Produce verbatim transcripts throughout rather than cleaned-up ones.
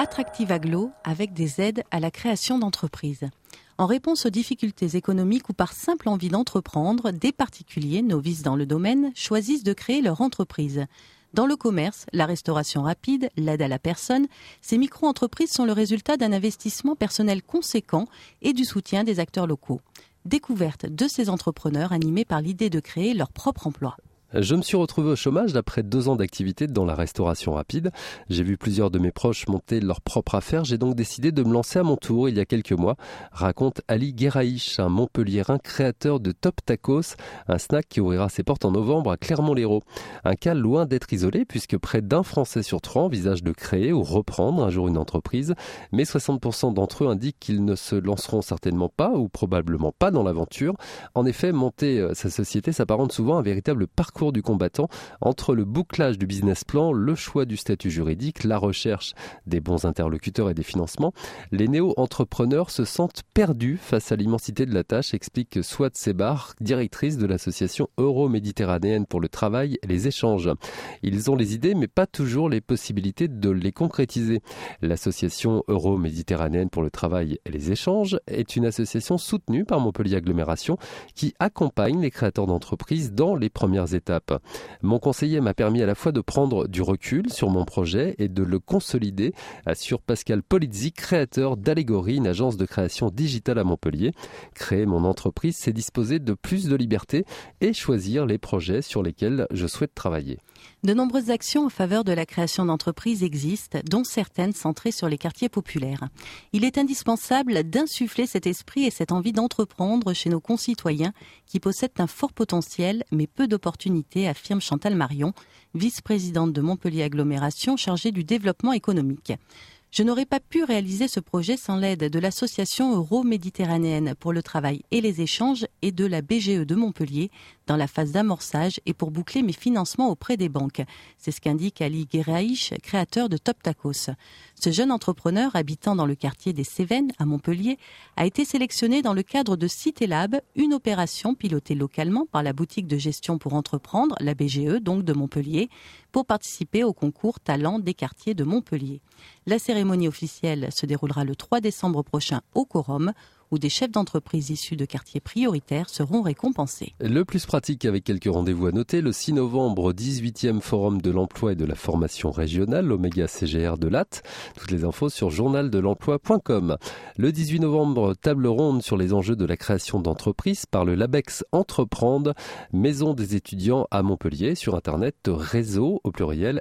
Attractive Aglo avec des aides à la création d'entreprises. En réponse aux difficultés économiques ou par simple envie d'entreprendre, des particuliers novices dans le domaine choisissent de créer leur entreprise. Dans le commerce, la restauration rapide, l'aide à la personne, ces micro-entreprises sont le résultat d'un investissement personnel conséquent et du soutien des acteurs locaux. Découverte de ces entrepreneurs animés par l'idée de créer leur propre emploi. Je me suis retrouvé au chômage après deux ans d'activité dans la restauration rapide. J'ai vu plusieurs de mes proches monter leur propre affaire. J'ai donc décidé de me lancer à mon tour il y a quelques mois, raconte Ali Gueraïch, un Montpelliérain créateur de Top Tacos, un snack qui ouvrira ses portes en novembre à Clermont-Lérault. Un cas loin d'être isolé puisque près d'un Français sur trois envisage de créer ou reprendre un jour une entreprise. Mais soixante pour cent d'entre eux indiquent qu'ils ne se lanceront certainement pas ou probablement pas dans l'aventure. En effet, monter sa société s'apparente souvent à un véritable parcours du combattant entre le bouclage du business plan, le choix du statut juridique, la recherche des bons interlocuteurs et des financements. Les néo-entrepreneurs se sentent perdus face à l'immensité de la tâche, explique Swat Sebar, directrice de l'association euro-méditerranéenne pour le travail et les échanges. Ils ont les idées mais pas toujours les possibilités de les concrétiser. L'association euro-méditerranéenne pour le travail et les échanges est une association soutenue par Montpellier Agglomération qui accompagne les créateurs d'entreprises dans les premières étapes. Mon conseiller m'a permis à la fois de prendre du recul sur mon projet et de le consolider, assure Pascal Polizzi, créateur d'Allégorie, une agence de création digitale à Montpellier. Créer mon entreprise, c'est disposer de plus de liberté et choisir les projets sur lesquels je souhaite travailler. De nombreuses actions en faveur de la création d'entreprises existent, dont certaines centrées sur les quartiers populaires. Il est indispensable d'insuffler cet esprit et cette envie d'entreprendre chez nos concitoyens qui possèdent un fort potentiel mais peu d'opportunités, affirme Chantal Marion, vice-présidente de Montpellier Agglomération chargée du développement économique. Je n'aurais pas pu réaliser ce projet sans l'aide de l'association euro-méditerranéenne pour le travail et les échanges et de la B G E de Montpellier dans la phase d'amorçage et pour boucler mes financements auprès des banques. C'est ce qu'indique Ali Gueraïch, créateur de Top Tacos. Ce jeune entrepreneur habitant dans le quartier des Cévennes à Montpellier a été sélectionné dans le cadre de CitéLab, une opération pilotée localement par la boutique de gestion pour entreprendre, la B G E donc de Montpellier, pour participer au concours Talents des quartiers de Montpellier. La cérémonie officielle se déroulera le trois décembre prochain au Quorum, où des chefs d'entreprise issus de quartiers prioritaires seront récompensés. Le plus pratique avec quelques rendez-vous à noter, le six novembre, dix-huitième Forum de l'emploi et de la formation régionale, l'Oméga C G R de Latte. Toutes les infos sur journal de l'emploi point com. Le dix-huit novembre, table ronde sur les enjeux de la création d'entreprises par le Labex Entreprendre, maison des étudiants à Montpellier, sur internet réseau au pluriel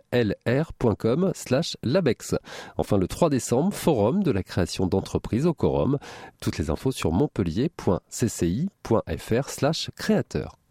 lr.com slash Labex. Enfin, le trois décembre, Forum de la création d'entreprises au Quorum. Toutes les infos sur montpellier point c c i point f r slash créateur.